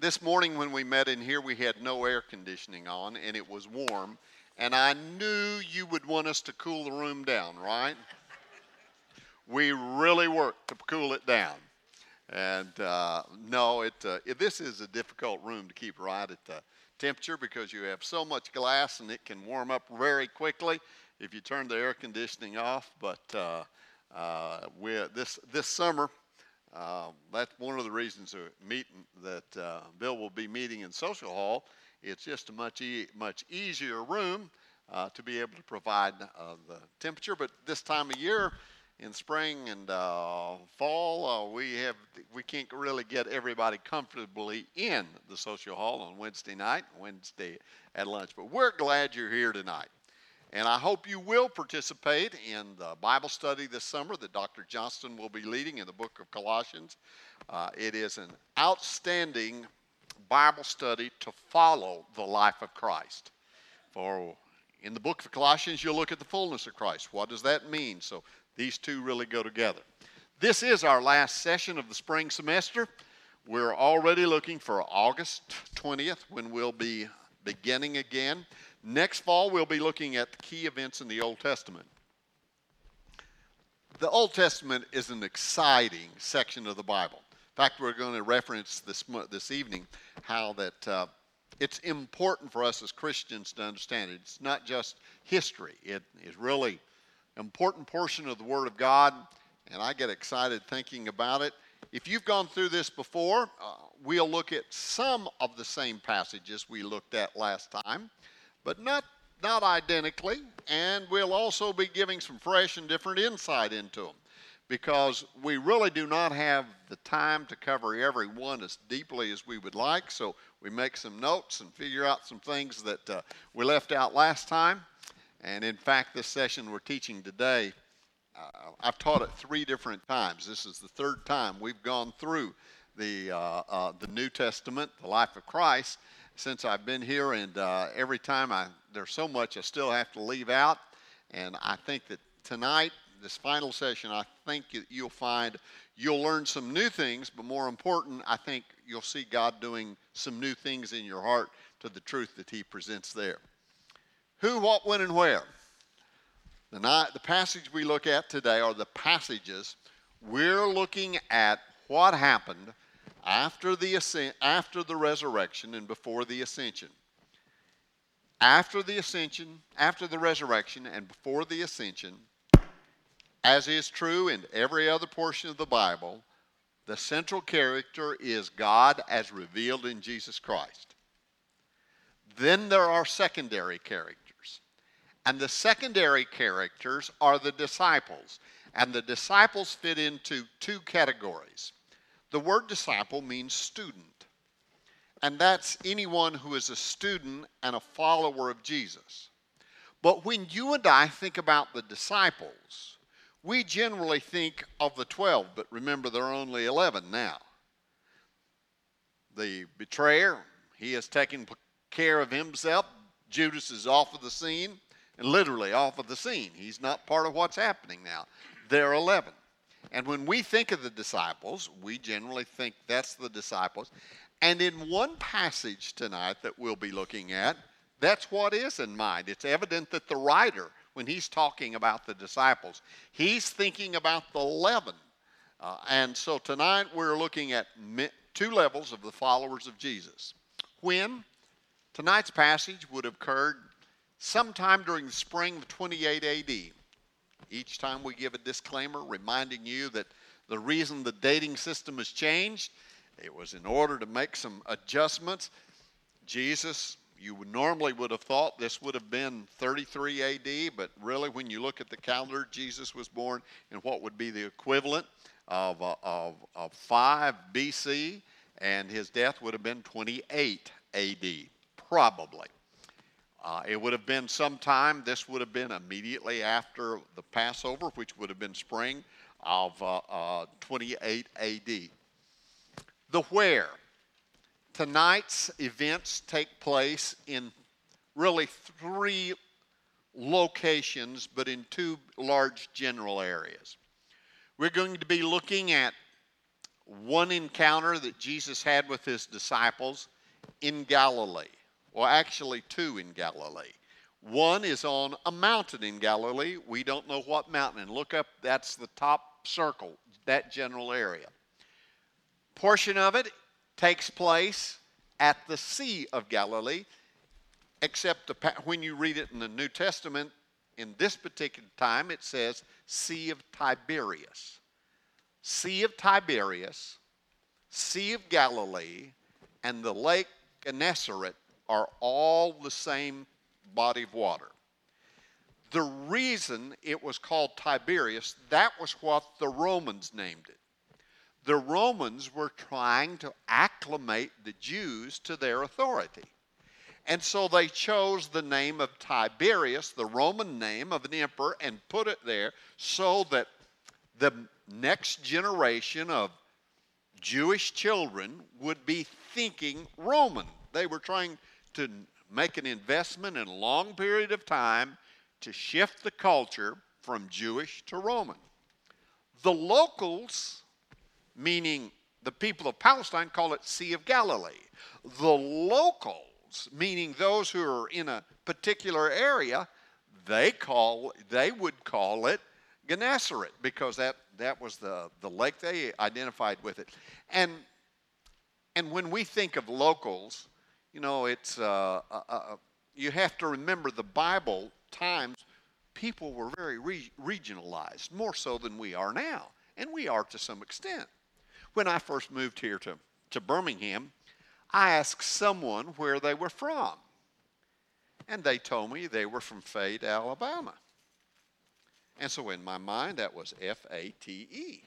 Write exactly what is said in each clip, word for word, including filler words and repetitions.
this morning when we met in here, we had no air conditioning on, and it was warm. And I knew you would want us to cool the room down, right? We really worked to cool it down. And uh, no, it, uh, it, this is a difficult room to keep right at the temperature because you have so much glass and it can warm up very quickly if you turn the air conditioning off. But uh, uh, we, this, this summer, uh, that's one of the reasons that, meeting, that uh, Bill will be meeting in Social Hall. It's just a much, e- much easier room uh, to be able to provide uh, the temperature. But this time of year, in spring and uh, fall, uh, we have we can't really get everybody comfortably in the Social Hall on Wednesday night, Wednesday at lunch. But we're glad you're here tonight. And I hope you will participate in the Bible study this summer that Doctor Johnston will be leading in the book of Colossians. Uh, it is an outstanding Bible study to follow the life of Christ. For in the book of Colossians, you'll look at the fullness of Christ. What does that mean? So these two really go together. This is our last session of the spring semester. We're already looking for August twentieth when we'll be beginning again. Next fall, we'll be looking at the key events in the Old Testament. The Old Testament is an exciting section of the Bible. In fact, we're going to reference this, this evening how that uh, it's important for us as Christians to understand it. It's not just history. It is really important portion of the Word of God, and I get excited thinking about it. If you've gone through this before, uh, we'll look at some of the same passages we looked at last time, but not not identically, and we'll also be giving some fresh and different insight into them, because we really do not have the time to cover every one as deeply as we would like, so we make some notes and figure out some things that uh, we left out last time. And in fact, this session we're teaching today, uh, I've taught it three different times. This is the third time we've gone through the uh, uh, the New Testament, the life of Christ, since I've been here. And uh, every time I there's so much I still have to leave out. And I think that tonight, this final session, I think you'll find you'll learn some new things. But more important, I think you'll see God doing some new things in your heart to the truth that He presents there. Who, what, when, and where. The, night, the passage we look at today are the passages we're looking at what happened after the ascent, after the resurrection and before the ascension. After the ascension, after the resurrection and before the ascension, as is true in every other portion of the Bible, the central character is God as revealed in Jesus Christ. Then there are secondary characters. And the secondary characters are the disciples. And the disciples fit into two categories. The word disciple means student. And that's anyone who is a student and a follower of Jesus. But when you and I think about the disciples, we generally think of the twelve. But remember, there are only eleven now. The betrayer, he has taken care of himself. Judas is off of the scene. And literally off of the scene. He's not part of what's happening now. There are eleven. And when we think of the disciples, we generally think that's the disciples. And in one passage tonight that we'll be looking at, that's what is in mind. It's evident that the writer, when he's talking about the disciples, he's thinking about the eleven. Uh, and so tonight we're looking at two levels of the followers of Jesus. When tonight's passage would have occurred sometime during the spring of twenty-eight A D. Each time we give a disclaimer reminding you that the reason the dating system has changed, it was in order to make some adjustments. Jesus, you would normally would have thought this would have been thirty-three A D, but really when you look at the calendar, Jesus was born in what would be the equivalent of, uh, of, of five B C, and his death would have been twenty-eight A D, probably. Uh, it would have been sometime, this would have been immediately after the Passover, which would have been spring of uh, uh, twenty-eight A D. The where. Tonight's events take place in really three locations, but in two large general areas. We're going to be looking at one encounter that Jesus had with his disciples in Galilee. Well, actually two in Galilee. One is on a mountain in Galilee. We don't know what mountain. And look up, that's the top circle, that general area. Portion of it takes place at the Sea of Galilee, except the, when you read it in the New Testament, in this particular time, it says Sea of Tiberias. Sea of Tiberias, Sea of Galilee, and the Lake Gennesaret are all the same body of water. The reason it was called Tiberias, that was what the Romans named it. The Romans were trying to acclimate the Jews to their authority. And so they chose the name of Tiberius, the Roman name of an emperor, and put it there so that the next generation of Jewish children would be thinking Roman. They were trying to make an investment in a long period of time to shift the culture from Jewish to Roman. The locals, meaning the people of Palestine, call it Sea of Galilee. The locals, meaning those who are in a particular area, they call they would call it Gennesaret, because that, that was the, the lake they identified with it. And and when we think of locals, you know, it's uh, uh, uh, you have to remember the Bible times people were very re- regionalized, more so than we are now, and we are to some extent. When I first moved here to, to Birmingham, I asked someone where they were from, and they told me they were from Fayette, Alabama. And so in my mind, that was F A T E.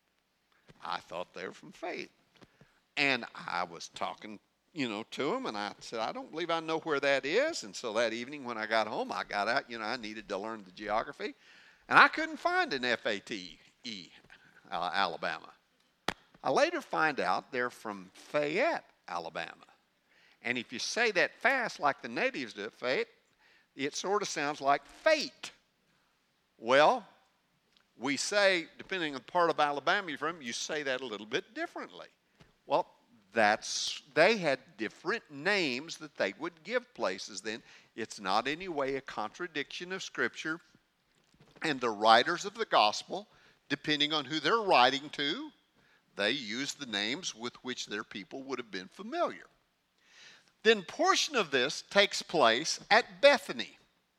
I thought they were from Fayette. And I was talking, you know, to them, and I said, I don't believe I know where that is. And so that evening when I got home, I got out, you know, I needed to learn the geography. And I couldn't find an F A T E, Alabama. I later find out they're from Fayette, Alabama. And if you say that fast like the natives do at Fayette, it sort of sounds like fate. Well, we say, depending on the part of Alabama you're from, you say that a little bit differently. Well, that's they had different names that they would give places then. It's not any way a contradiction of Scripture. And the writers of the gospel, depending on who they're writing to, they use the names with which their people would have been familiar. Then portion of this takes place at Bethany.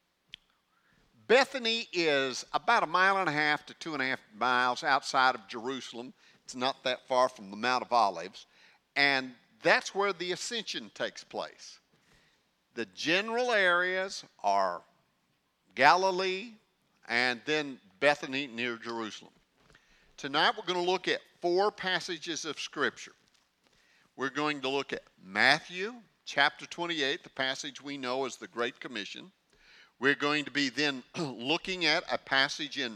Bethany is about a mile and a half to two and a half miles outside of Jerusalem. It's not that far from the Mount of Olives. And that's where the ascension takes place. The general areas are Galilee and then Bethany near Jerusalem. Tonight we're going to look at four passages of Scripture. We're going to look at Matthew chapter twenty-eight, the passage we know as the Great Commission. We're going to be then looking at a passage in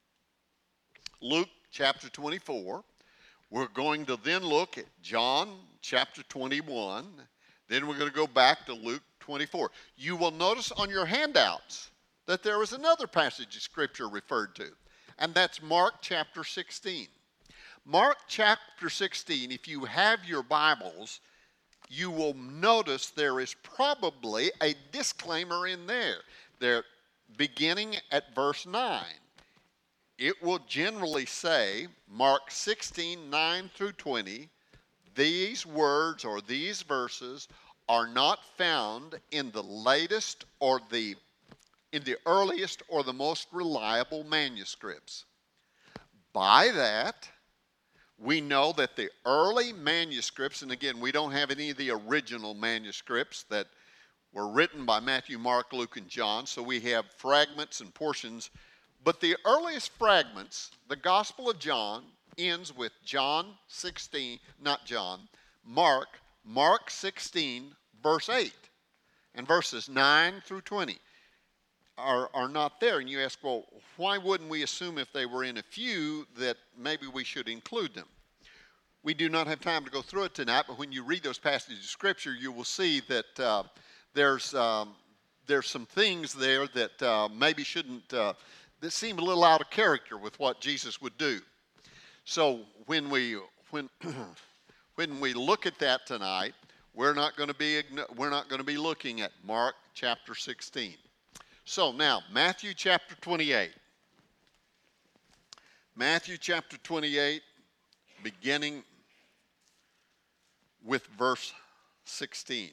Luke chapter twenty-four. We're going to then look at John chapter twenty-one. Then we're going to go back to Luke twenty-four. You will notice on your handouts that there is another passage of Scripture referred to, and that's Mark chapter sixteen. Mark chapter sixteen, if you have your Bibles, you will notice there is probably a disclaimer in there. They're beginning at verse nine. It will generally say, Mark sixteen, nine through twenty, these words or these verses are not found in the latest or the in the earliest or the most reliable manuscripts. By that, we know that the early manuscripts, and again, we don't have any of the original manuscripts that were written by Matthew, Mark, Luke, and John, so we have fragments and portions. But the earliest fragments, the Gospel of John, ends with John sixteen, not John, Mark, Mark sixteen, verse eight. And verses nine through twenty are, are not there. And you ask, well, why wouldn't we assume if they were in a few that maybe we should include them? We do not have time to go through it tonight, but when you read those passages of Scripture, you will see that uh, there's, um, there's some things there that uh, maybe shouldn't, uh, that seem a little out of character with what Jesus would do. So when we, when when we look at that tonight, we're not going to be we're not going to be looking at Mark chapter sixteen. So now, Matthew chapter twenty-eight. Matthew chapter twenty-eight, beginning with verse sixteen.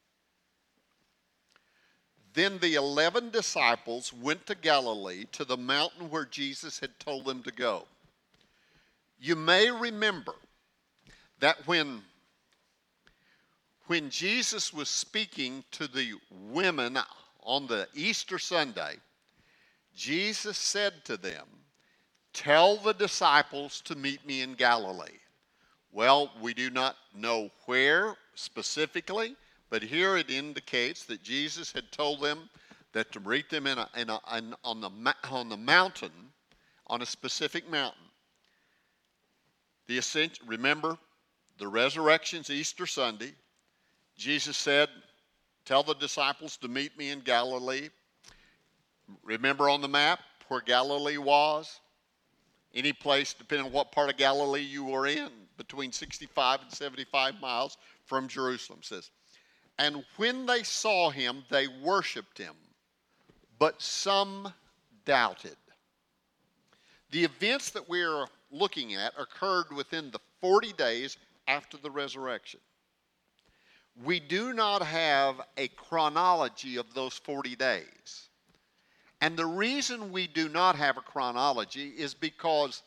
Then the eleven disciples went to Galilee, to the mountain where Jesus had told them to go. You may remember that when, when Jesus was speaking to the women on the Easter Sunday, Jesus said to them, "Tell the disciples to meet me in Galilee." Well, we do not know where specifically, but here it indicates that Jesus had told them that to meet them in a, in a, in, on, the, on the mountain, on a specific mountain. The ascension, remember, the resurrection's Easter Sunday. Jesus said, "Tell the disciples to meet me in Galilee." Remember on the map where Galilee was? Any place, depending on what part of Galilee you were in, between sixty-five and seventy-five miles from Jerusalem, says. And when they saw him, they worshiped him, but some doubted. The events that we're looking at occurred within the forty days after the resurrection. We do not have a chronology of those forty days. And the reason we do not have a chronology is because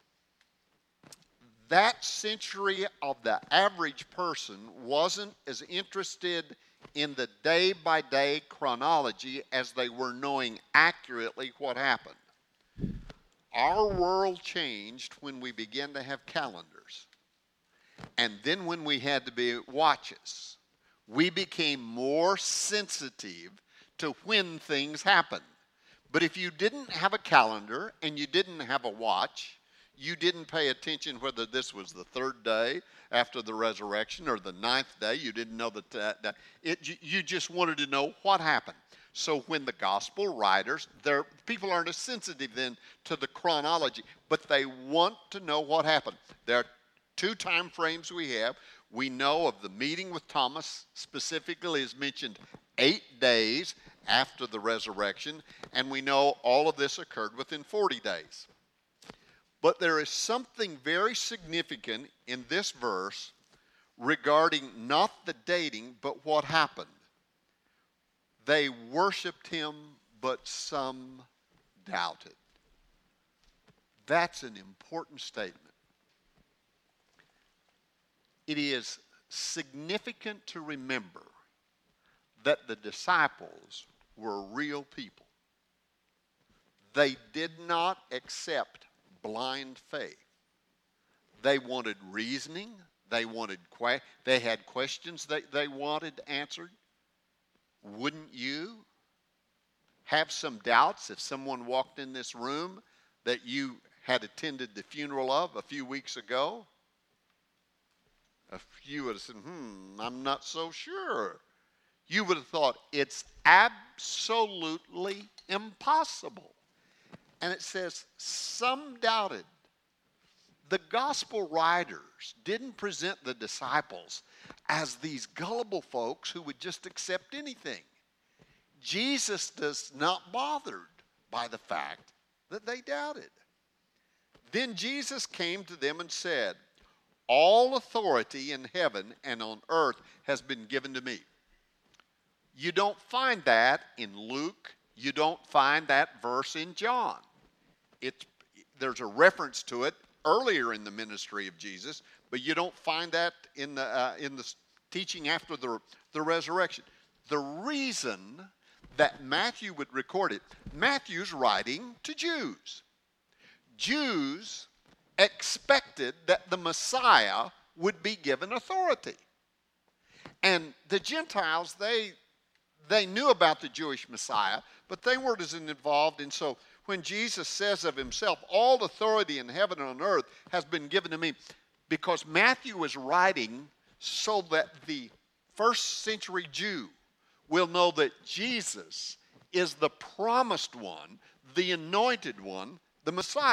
that century of the average person wasn't as interested in the day-by-day chronology as they were knowing accurately what happened. Our world changed when we began to have calendars. And then when we had to be watches, we became more sensitive to when things happened. But if you didn't have a calendar and you didn't have a watch, you didn't pay attention whether this was the third day after the resurrection or the ninth day. You didn't know that, that, that it, you just wanted to know what happened. So when the gospel writers, people aren't as sensitive then to the chronology, but they want to know what happened. There are two time frames we have. We know of the meeting with Thomas, specifically is mentioned eight days after the resurrection, and we know all of this occurred within forty days. But there is something very significant in this verse regarding not the dating, but what happened. They worshiped him, but some doubted. That's an important statement. It is significant to remember that the disciples were real people. They did not accept blind faith. They wanted reasoning. They wanted que- they had questions that they wanted answered. Wouldn't you have some doubts if someone walked in this room that you had attended the funeral of a few weeks ago? A few would have said, hmm, I'm not so sure. You would have thought it's absolutely impossible. And it says, some doubted. The gospel writers didn't present the disciples as these gullible folks who would just accept anything. Jesus does not bothered by the fact that they doubted. Then Jesus came to them and said, "All authority in heaven and on earth has been given to me." You don't find that in Luke. You don't find that verse in John. It's, there's a reference to it earlier in the ministry of Jesus, but you don't find that in the, uh, in the teaching after the, the resurrection. The reason that Matthew would record it, Matthew's writing to Jews. Jews expected that the Messiah would be given authority. And the Gentiles, they, they knew about the Jewish Messiah, but they weren't as involved. And so when Jesus says of himself, all authority in heaven and on earth has been given to me, because Matthew was writing so that the first century Jew will know that Jesus is the promised one, the anointed one, the Messiah.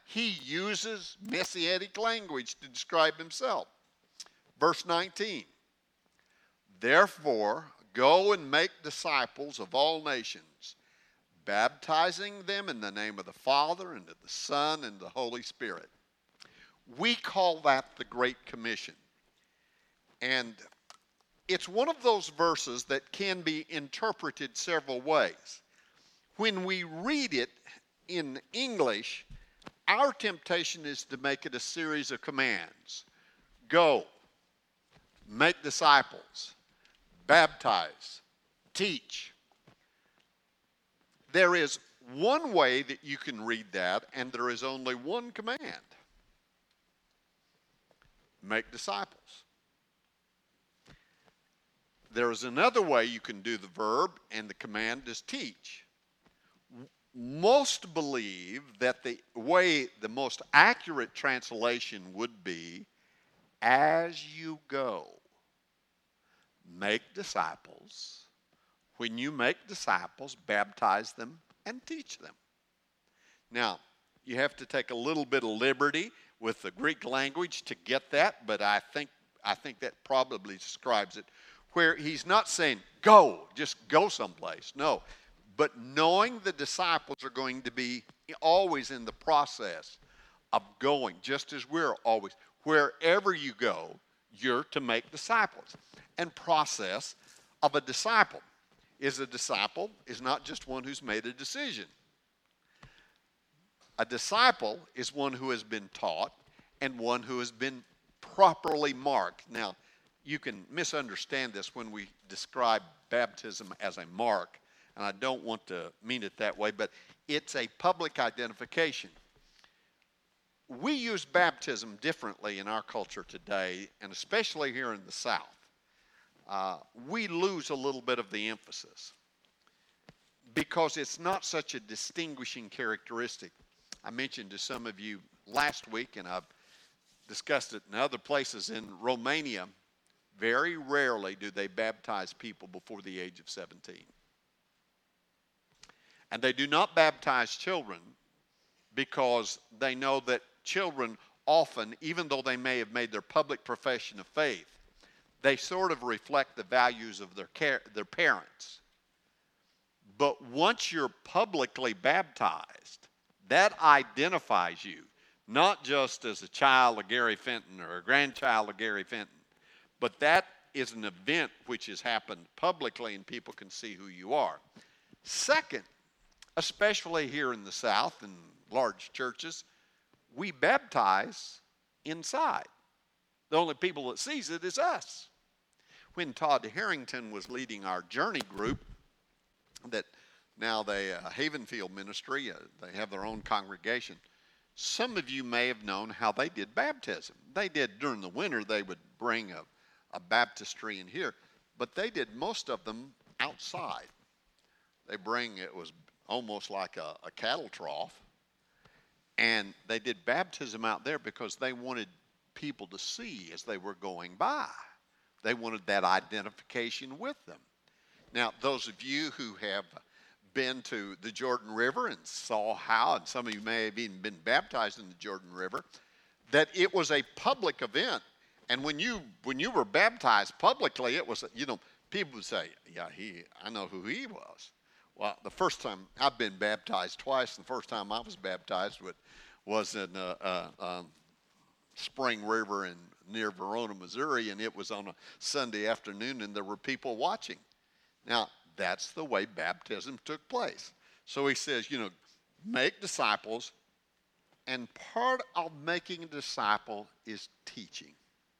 he uses messianic language to describe himself. Verse nineteen, therefore, go and make disciples of all nations, baptizing them in the name of the Father, and of the Son, and the Holy Spirit. We call that the Great Commission. And it's one of those verses that can be interpreted several ways. When we read it in English, our temptation is to make it a series of commands. Go, make disciples, baptize, teach. There is one way that you can read that, and there is only one command. Make disciples. There is another way you can do the verb, and the command is teach. Most believe that the way, the most accurate translation would be, as you go, make disciples. When you make disciples, baptize them and teach them. Now, you have to take a little bit of liberty with the Greek language to get that, but I think I think that probably describes it, where he's not saying go, just go someplace. No, but knowing the disciples are going to be always in the process of going, just as we're always. Wherever you go, you're to make disciples. And process of a disciple is a disciple is not just one who's made a decision. A disciple is one who has been taught and one who has been properly marked. Now, you can misunderstand this when we describe baptism as a mark, and I don't want to mean it that way, but it's a public identification. We use baptism differently in our culture today, and especially here in the South. Uh, we lose a little bit of the emphasis because it's not such a distinguishing characteristic. I mentioned to some of you last week, and I've discussed it in other places, in Romania, very rarely do they baptize people before the age of seventeen. And they do not baptize children because they know that children often, even though they may have made their public profession of faith, they sort of reflect the values of their care, their parents. But once you're publicly baptized, that identifies you, not just as a child of Gary Fenton or a grandchild of Gary Fenton, but that is an event which has happened publicly and people can see who you are. Second, especially here in the South in large churches, we baptize inside. The only people that sees it is us. When Todd Harrington was leading our journey group, that now they uh, Havenfield Ministry, uh, they have their own congregation. Some of you may have known how they did baptism. They did during the winter, they would bring a, a baptistry in here, but they did most of them outside. They bring, it was almost like a, a cattle trough, and they did baptism out there because they wanted people to see as they were going by. They wanted that identification with them. Now, those of you who have been to the Jordan River and saw how, and some of you may have even been baptized in the Jordan River, that it was a public event. And when you when you were baptized publicly, it was, you know, people would say, yeah, he, I know who he was. Well, the first time, I've been baptized twice. The first time I was baptized with, was in uh, uh, um, Spring River in near Verona, Missouri, and it was on a Sunday afternoon, and there were people watching. Now, that's the way baptism took place. So he says, you know, make disciples, and part of making a disciple is teaching.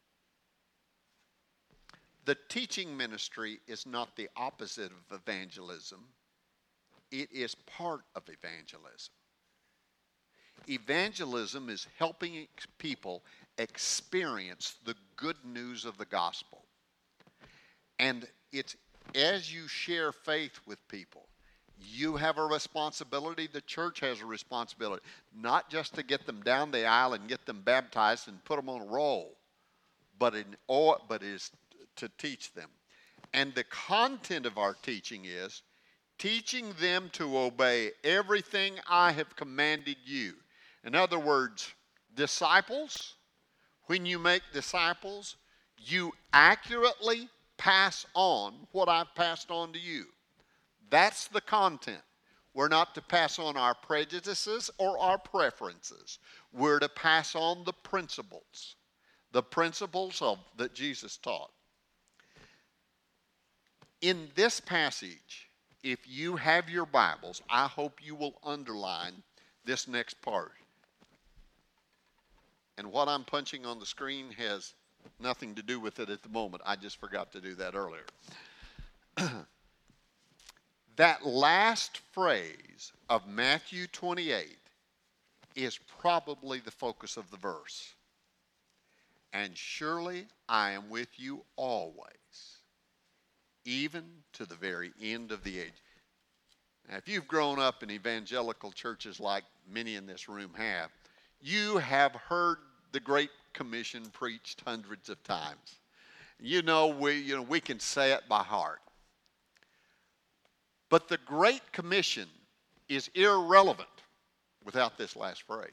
The teaching ministry is not the opposite of evangelism. It is part of evangelism. Evangelism is helping people experience the good news of the gospel. And it's as you share faith with people, you have a responsibility, the church has a responsibility, not just to get them down the aisle and get them baptized and put them on a roll, but, in, or, but is to teach them. And the content of our teaching is teaching them to obey everything I have commanded you. In other words, disciples, when you make disciples, you accurately pass on what I've passed on to you. That's the content. We're not to pass on our prejudices or our preferences. We're to pass on the principles, the principles of, that Jesus taught. In this passage, if you have your Bibles, I hope you will underline this next part. And what I'm punching on the screen has nothing to do with it at the moment. I just forgot to do that earlier. That last phrase of Matthew twenty-eight is probably the focus of the verse. And surely I am with you always, even to the very end of the age. Now, if you've grown up in evangelical churches like many in this room have, you have heard the Great Commission preached hundreds of times. You know, we, you know, we can say it by heart. But the Great Commission is irrelevant without this last phrase.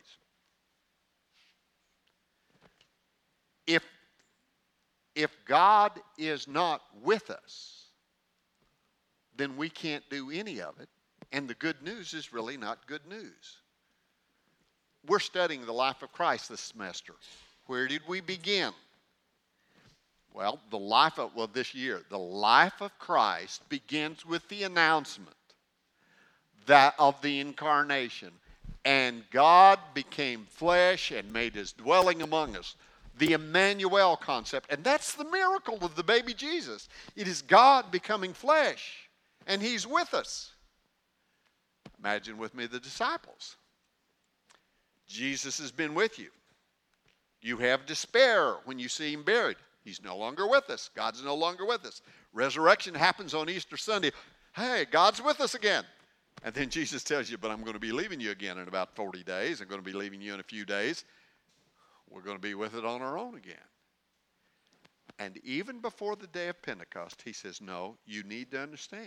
If, if God is not with us, then we can't do any of it. And the good news is really not good news. We're studying the life of Christ this semester. Where did we begin? Well, the life of, well, this year, the life of Christ begins with the announcement that of the incarnation. And God became flesh and made his dwelling among us. The Emmanuel concept. And that's the miracle of the baby Jesus. It is God becoming flesh. And he's with us. Imagine with me the disciples. Jesus has been with you. You have despair when you see him buried. He's no longer with us. God's no longer with us. Resurrection happens on Easter Sunday. Hey, God's with us again. And then Jesus tells you, but I'm going to be leaving you again in about forty days. I'm going to be leaving you in a few days. We're going to be with it on our own again. And even before the day of Pentecost, he says, no, you need to understand.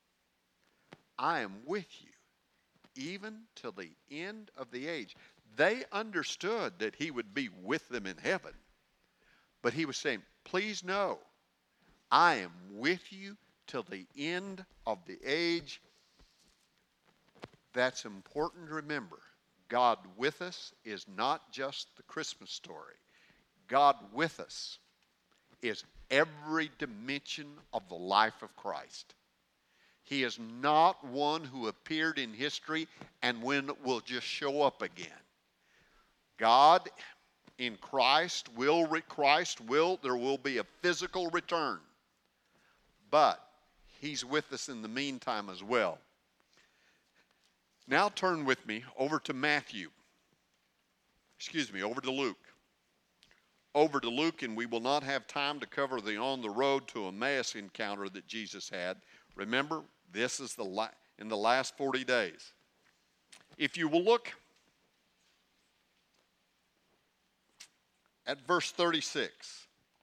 I am with you even till the end of the age. They understood that he would be with them in heaven. But he was saying, please know, I am with you till the end of the age. That's important to remember. God with us is not just the Christmas story. God with us is every dimension of the life of Christ. He is not one who appeared in history and when will just show up again. God in Christ will, Christ will, there will be a physical return. But he's with us in the meantime as well. Now turn with me over to Matthew. Excuse me, over to Luke. Over to Luke, and we will not have time to cover the on the road to Emmaus encounter that Jesus had. Remember, this is the la- in the last forty days. If you will look at verse thirty-six.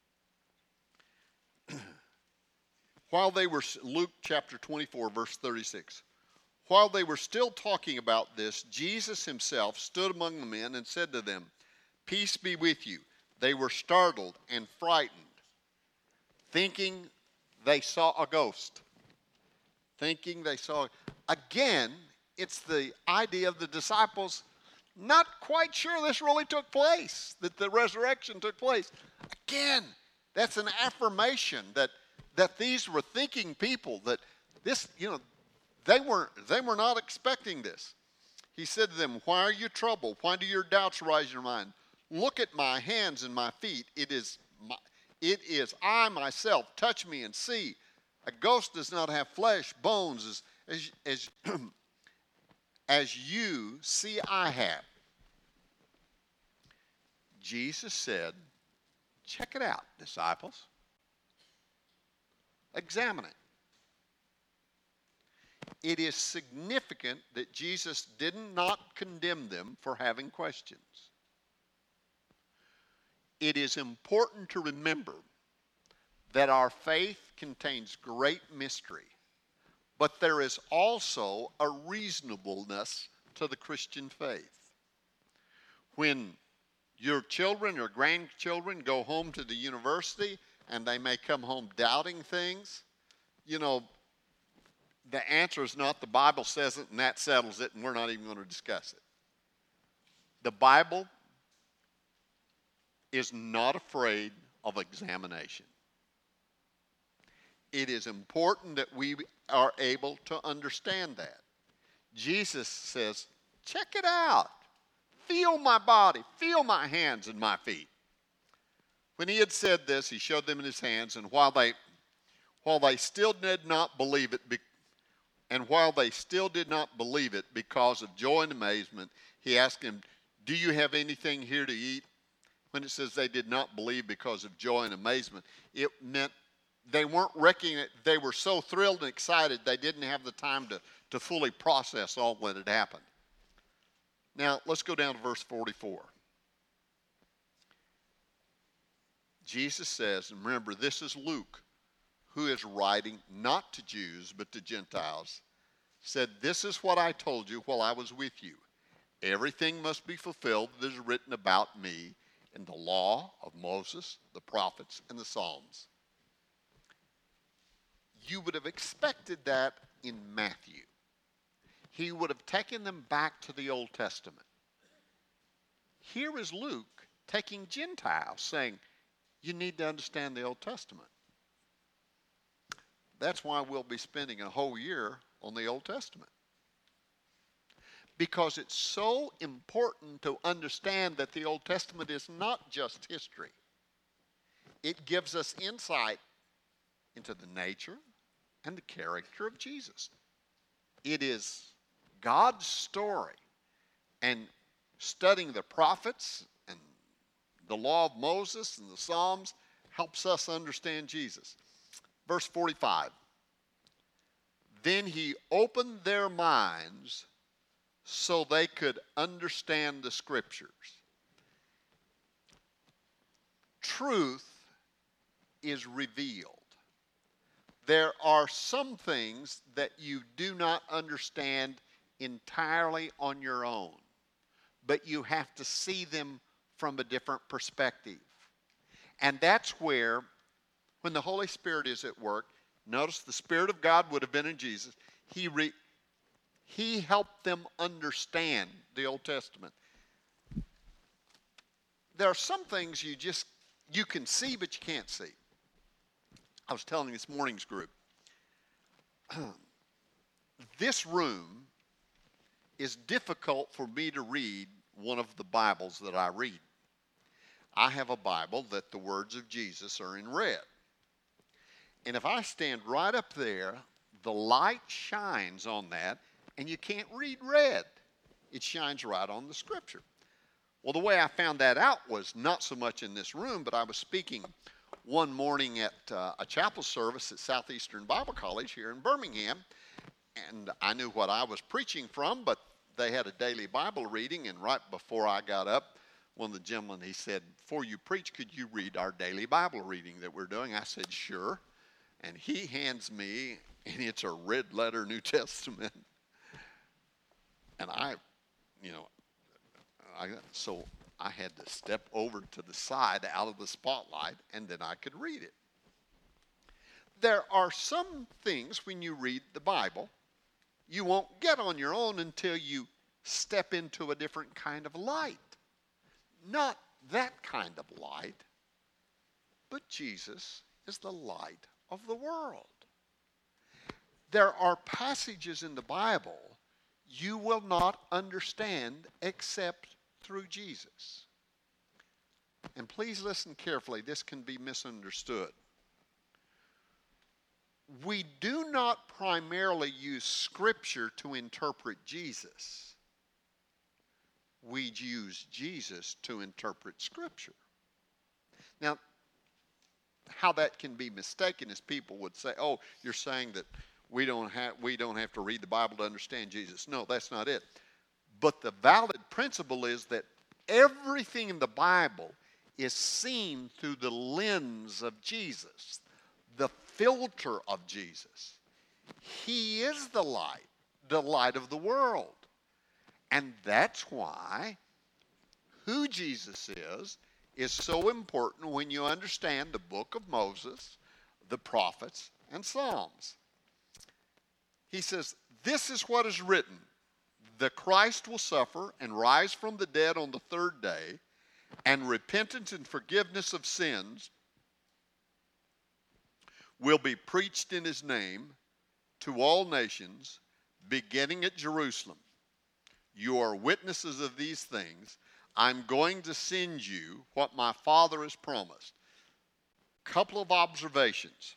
While they were, Luke chapter twenty-four, verse thirty-six. While they were still talking about this, Jesus himself stood among the men and said to them, peace be with you. They were startled and frightened, thinking they saw a ghost. Thinking they saw, again, it's the idea of the disciples not quite sure this really took place, that the resurrection took place. Again, that's an affirmation that, that these were thinking people, that this, you know, they weren't, they were not expecting this. He said to them, why are you troubled? Why do your doubts rise in your mind? Look at my hands and my feet. It is, my, it is I myself. Touch me and see. A ghost does not have flesh, bones, as, as, as, as you see I have. Jesus said, check it out, disciples. Examine it. It is significant that Jesus did not condemn them for having questions. It is important to remember that our faith contains great mystery, but there is also a reasonableness to the Christian faith. When your children or grandchildren go home to the university and they may come home doubting things, you know, the answer is not the Bible says it and that settles it and we're not even going to discuss it. The Bible is not afraid of examination. It is important that we are able to understand that. Jesus says, check it out. Feel my body. Feel my hands and my feet. When he had said this, he showed them in his hands, and while they, while they still did not believe it, be, and while they still did not believe it because of joy and amazement, he asked him, do you have anything here to eat? When it says they did not believe because of joy and amazement, it meant they weren't reckoning it. They were so thrilled and excited they didn't have the time to, to fully process all that had happened. Now, let's go down to verse forty-four. Jesus says, and remember, this is Luke, who is writing not to Jews but to Gentiles, said, this is what I told you while I was with you. Everything must be fulfilled that is written about me in the law of Moses, the prophets, and the Psalms. You would have expected that in Matthew. He would have taken them back to the Old Testament. Here is Luke taking Gentiles, saying, you need to understand the Old Testament. That's why we'll be spending a whole year on the Old Testament. Because it's so important to understand that the Old Testament is not just history. It gives us insight into the nature and the character of Jesus. It is God's story, and studying the prophets and the law of Moses and the Psalms helps us understand Jesus. Verse forty-five, then he opened their minds so they could understand the Scriptures. Truth is revealed. There are some things that you do not understand entirely on your own, but you have to see them from a different perspective. And that's where, when the Holy Spirit is at work, notice the Spirit of God would have been in Jesus. He, re, he helped them understand the Old Testament. There are some things you just, you can see, but you can't see. I was telling this morning's group, this room is difficult for me to read one of the Bibles that I read. I have a Bible that the words of Jesus are in red. And if I stand right up there, the light shines on that, and you can't read red. It shines right on the Scripture. Well, the way I found that out was not so much in this room, but I was speaking one morning at uh, a chapel service at Southeastern Bible College here in Birmingham, and I knew what I was preaching from, but they had a daily Bible reading, and right before I got up, one of the gentlemen, he said, before you preach, could you read our daily Bible reading that we're doing? I said, sure. And he hands me, and it's a red letter New Testament. And I, you know, I, so I had to step over to the side out of the spotlight, and then I could read it. There are some things when you read the Bible you won't get on your own until you step into a different kind of light. Not that kind of light, but Jesus is the light of the world. There are passages in the Bible you will not understand except through Jesus. And please listen carefully, this can be misunderstood. We do not primarily use Scripture to interpret Jesus. We use Jesus to interpret Scripture. Now, how that can be mistaken is people would say, oh, you're saying that we don't have, we don't have to read the Bible to understand Jesus. No, that's not it. But the valid principle is that everything in the Bible is seen through the lens of Jesus, the filter of Jesus. He is the light, the light of the world. And that's why who Jesus is is so important when you understand the book of Moses, the prophets, and Psalms. He says, this is what is written. The Christ will suffer and rise from the dead on the third day, and repentance and forgiveness of sins will be preached in his name to all nations, beginning at Jerusalem. You are witnesses of these things. I'm going to send you what my Father has promised. Couple of observations.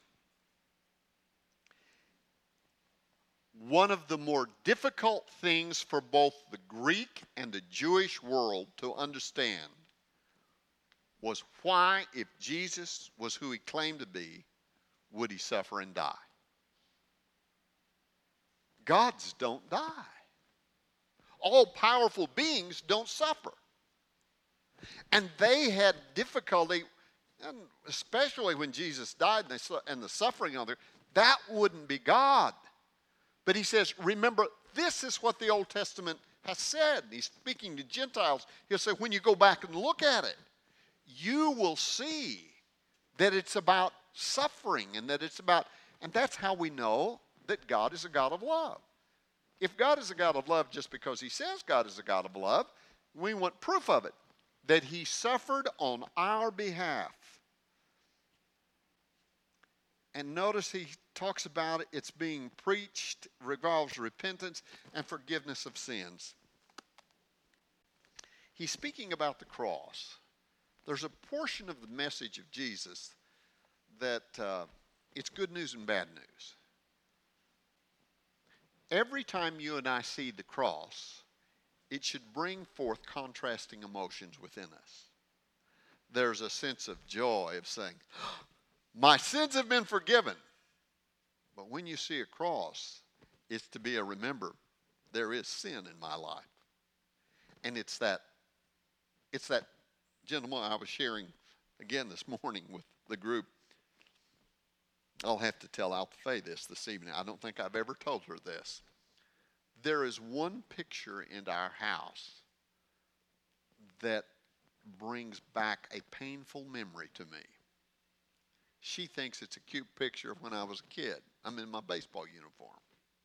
One of the more difficult things for both the Greek and the Jewish world to understand was why, if Jesus was who he claimed to be, would he suffer and die? Gods don't die. All powerful beings don't suffer. And they had difficulty, and especially when Jesus died and, they, and the suffering on there, that wouldn't be God. But he says, remember, this is what the Old Testament has said. He's speaking to Gentiles. He'll say, when you go back and look at it, you will see that it's about suffering and that it's about, and that's how we know that God is a God of love. If God is a God of love just because he says God is a God of love, we want proof of it, that he suffered on our behalf. And notice he talks about it, it's being preached, revolves repentance and forgiveness of sins. He's speaking about the cross. There's a portion of the message of Jesus that uh, it's good news and bad news. Every time you and I see the cross, it should bring forth contrasting emotions within us. There's a sense of joy of saying, my sins have been forgiven. But when you see a cross, it's to be a remember, there is sin in my life. And it's that, it's that gentleman I was sharing again this morning with the group. I'll have to tell Alpha Faye this this evening. I don't think I've ever told her this. There is one picture in our house that brings back a painful memory to me. She thinks it's a cute picture of when I was a kid. I'm in my baseball uniform.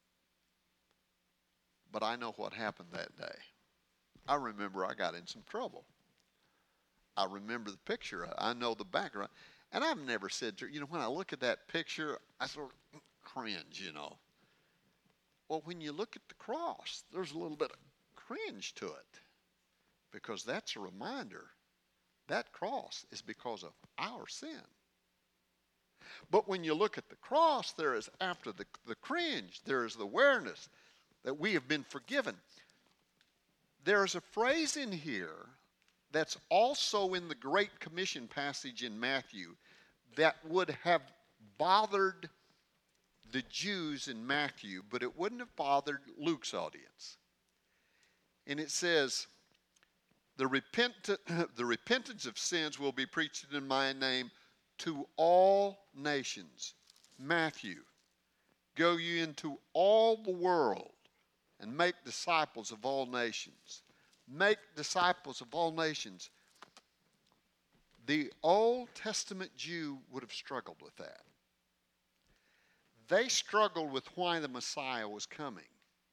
But I know what happened that day. I remember I got in some trouble. I remember the picture. I know the background. And I've never said to her, you know, when I look at that picture, I sort of cringe, you know. Well, when you look at the cross, there's a little bit of cringe to it. Because that's a reminder. That cross is because of our sin. But when you look at the cross, there is, after the, the cringe, there is the awareness that we have been forgiven. There is a phrase in here that's also in the Great Commission passage in Matthew that would have bothered the Jews in Matthew, but it wouldn't have bothered Luke's audience. And it says, the, repent, the repentance of sins will be preached in my name to all nations. Matthew, go ye into all the world and make disciples of all nations. Make disciples of all nations. The Old Testament Jew would have struggled with that. They struggled with why the Messiah was coming.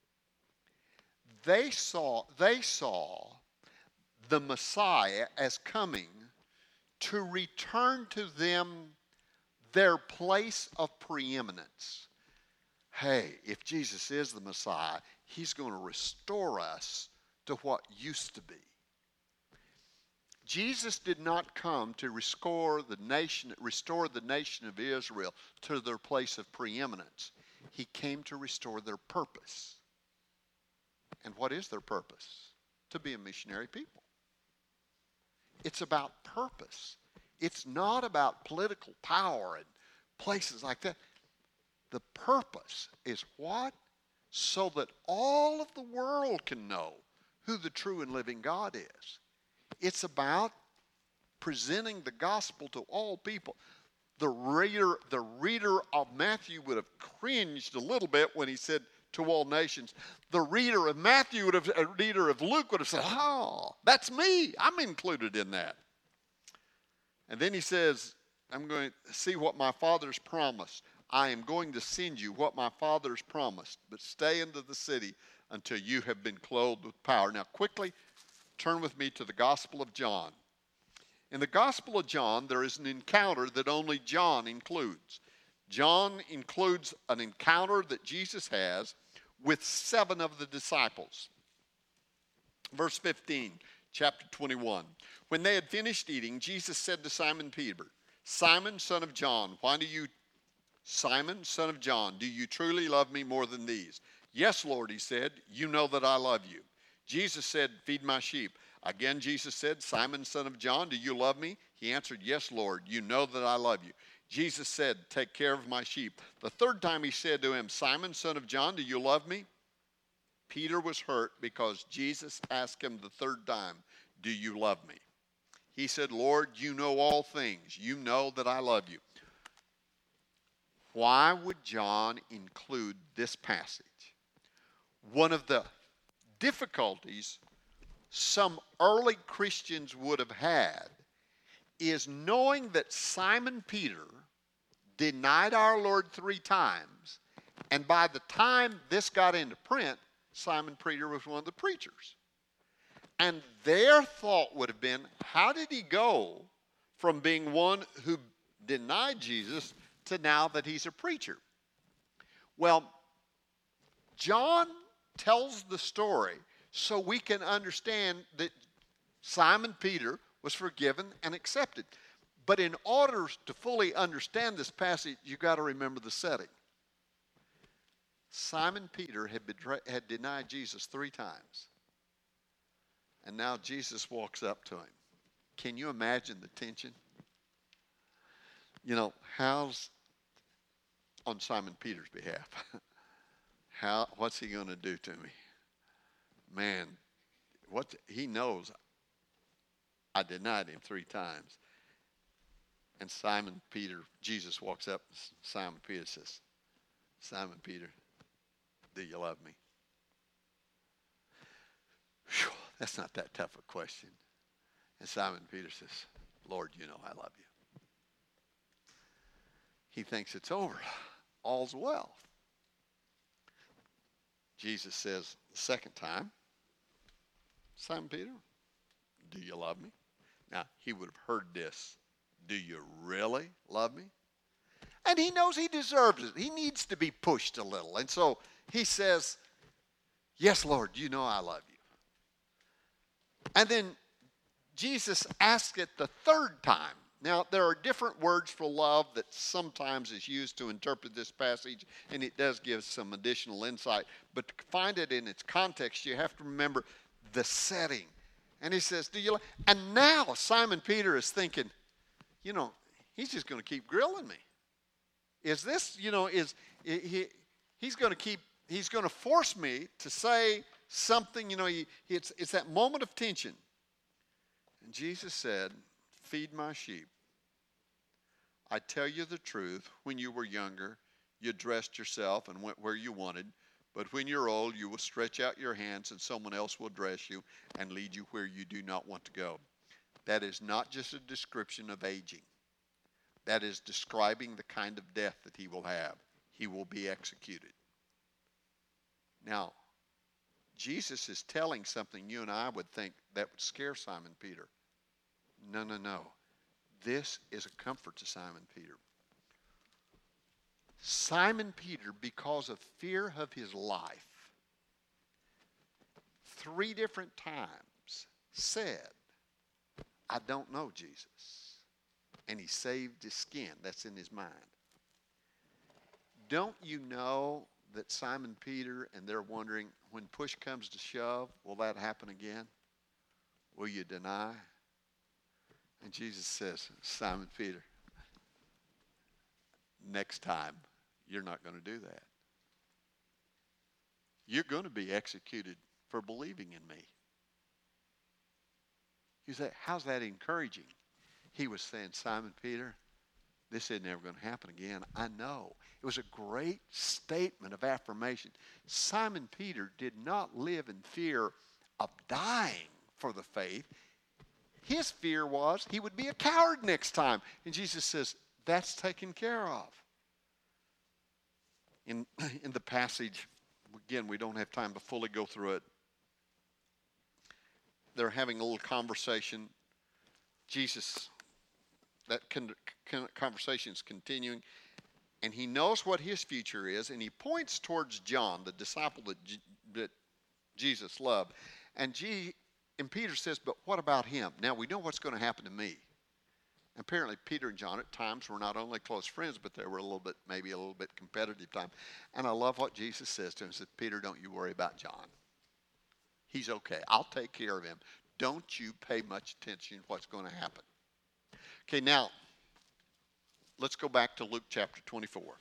They saw, they saw the Messiah as coming to return to them their place of preeminence. Hey, if Jesus is the Messiah, he's going to restore us to what used to be. Jesus did not come to restore the nation, restore the nation of Israel to their place of preeminence. He came to restore their purpose. And what is their purpose? To be a missionary people. It's about purpose. It's not about political power and places like that. The purpose is what? So that all of the world can know who the true and living God is. It's about presenting the gospel to all people. The reader, the reader of Matthew would have cringed a little bit when he said to all nations, the reader of Matthew would have, a reader of Luke would have said, oh, that's me. I'm included in that. And then he says, I'm going to see what my Father's promised. I am going to send you what my Father's promised, but stay into the city until you have been clothed with power. Now, quickly turn with me to the Gospel of John. In the Gospel of John, there is an encounter that only John includes. John includes an encounter that Jesus has with seven of the disciples. Verse fifteen, chapter twenty-one. When they had finished eating, Jesus said to Simon Peter, Simon, son of John, why do you, Simon, son of John, do you truly love me more than these? Yes, Lord, he said, you know that I love you. Jesus said, feed my sheep. Again, Jesus said, Simon, son of John, do you love me? He answered, yes, Lord, you know that I love you. Jesus said, take care of my sheep. The third time he said to him, Simon, son of John, do you love me? Peter was hurt because Jesus asked him the third time, do you love me? He said, Lord, you know all things. You know that I love you. Why would John include this passage? One of the difficulties some early Christians would have had is knowing that Simon Peter denied our Lord three times, and by the time this got into print, Simon Peter was one of the preachers. And their thought would have been, how did he go from being one who denied Jesus to now that he's a preacher? Well, John tells the story so we can understand that Simon Peter was forgiven and accepted. But in order to fully understand this passage, you've got to remember the setting. Simon Peter had, betray- had denied Jesus three times. And now Jesus walks up to him. Can you imagine the tension? You know, how's, on Simon Peter's behalf, how, what's he going to do to me? Man, what he knows I denied him three times. And Simon Peter, Jesus walks up, Simon Peter says, Simon Peter, do you love me? Whew, that's not that tough a question. And Simon Peter says, Lord, you know I love you. He thinks it's over. All's well. Jesus says the second time, Simon Peter, do you love me? Now, he would have heard this. Do you really love me? And he knows he deserves it. He needs to be pushed a little. And so he says, yes, Lord, you know I love you. And then Jesus asks it the third time. Now, there are different words for love that sometimes is used to interpret this passage, and it does give some additional insight. But to find it in its context, you have to remember the setting. And he says, do you love? And now Simon Peter is thinking, you know, he's just going to keep grilling me. Is this, you know, is he? He's going to keep. He's going to force me to say something. You know, he, it's it's that moment of tension. And Jesus said, "Feed my sheep. I tell you the truth. When you were younger, you dressed yourself and went where you wanted. But when you're old, you will stretch out your hands, and someone else will dress you and lead you where you do not want to go." That is not just a description of aging. That is describing the kind of death that he will have. He will be executed. Now, Jesus is telling something you and I would think that would scare Simon Peter. No, no, no. This is a comfort to Simon Peter. Simon Peter, because of fear of his life, three different times said, I don't know Jesus. And he saved his skin. That's in his mind. Don't you know that Simon Peter, and they're wondering, when push comes to shove, will that happen again? Will you deny? And Jesus says, Simon Peter, next time, you're not going to do that. You're going to be executed for believing in me. You say, how's that encouraging? He was saying, Simon Peter, this is never going to happen again. I know. It was a great statement of affirmation. Simon Peter did not live in fear of dying for the faith. His fear was he would be a coward next time. And Jesus says, that's taken care of. In, in the passage, again, we don't have time to fully go through it. They're having a little conversation. Jesus, that con- con- conversation is continuing, and he knows what his future is, and he points towards John, the disciple that, G- that Jesus loved. And, G- and Peter says, but what about him? Now, we know what's going to happen to me. Apparently, Peter and John at times were not only close friends, but they were a little bit, maybe a little bit competitive time. And I love what Jesus says to him. He says, Peter, don't you worry about John. He's okay. I'll take care of him. Don't you pay much attention to what's going to happen. Okay, now, let's go back to Luke chapter twenty-four.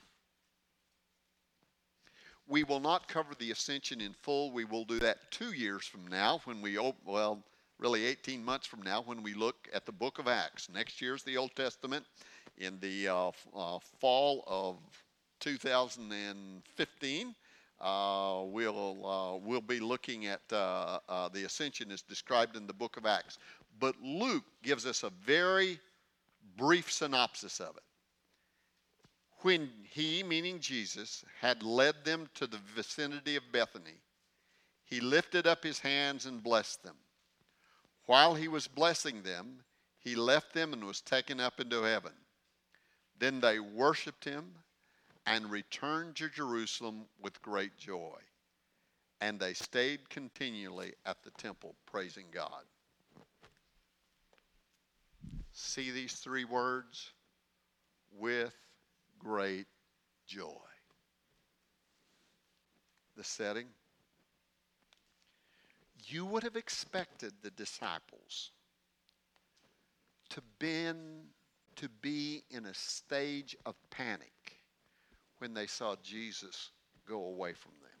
We will not cover the ascension in full. We will do that two years from now when we, well, really eighteen months from now when we look at the book of Acts. Next year's the Old Testament. In the uh, uh, fall of two thousand fifteen, uh, we'll, uh, we'll be looking at uh, uh, the ascension as described in the book of Acts. But Luke gives us a very brief synopsis of it. When he, meaning Jesus, had led them to the vicinity of Bethany, he lifted up his hands and blessed them. While he was blessing them, he left them and was taken up into heaven. Then they worshiped him and returned to Jerusalem with great joy. And they stayed continually at the temple praising God. See these three words? With great joy. The setting? You would have expected the disciples to, been, to be in a stage of panic when they saw Jesus go away from them.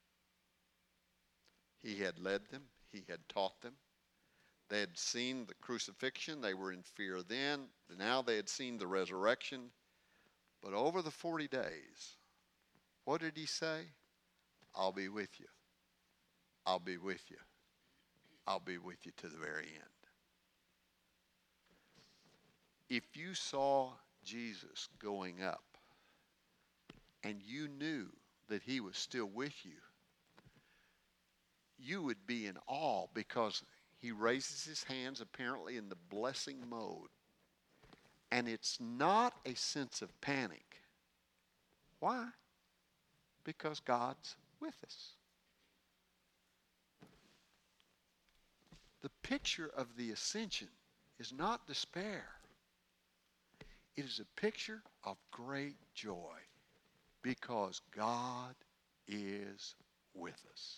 He had led them. He had taught them. They had seen the crucifixion. They were in fear then. Now they had seen the resurrection. But over the forty days, what did he say? I'll be with you. I'll be with you. I'll be with you to the very end. If you saw Jesus going up and you knew that he was still with you, you would be in awe because he raises his hands apparently in the blessing mode. And it's not a sense of panic. Why? Because God's with us. The picture of the ascension is not despair. It is a picture of great joy because God is with us.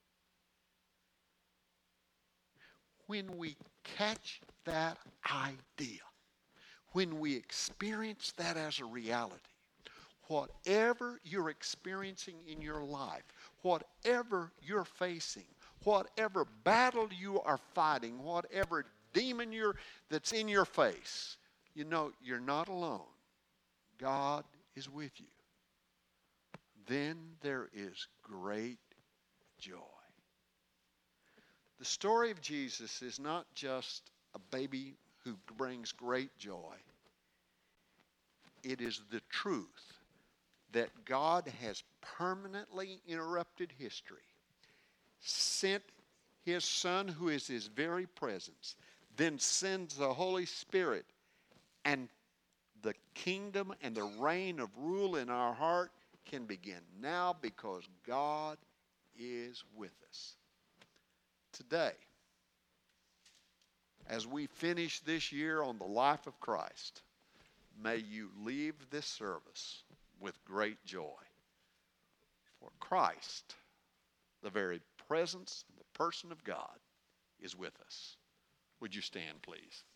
When we catch that idea, when we experience that as a reality, whatever you're experiencing in your life, whatever you're facing, whatever battle you are fighting, whatever demon you're, that's in your face, you know you're not alone. God is with you. Then there is great joy. The story of Jesus is not just a baby who brings great joy. It is the truth that God has permanently interrupted history, sent his Son who is his very presence, then sends the Holy Spirit, and the kingdom and the reign of rule in our heart can begin now because God is with us. Today, as we finish this year on the life of Christ, may you leave this service with great joy. For Christ, the very presence and the person of God, is with us. Would you stand, please?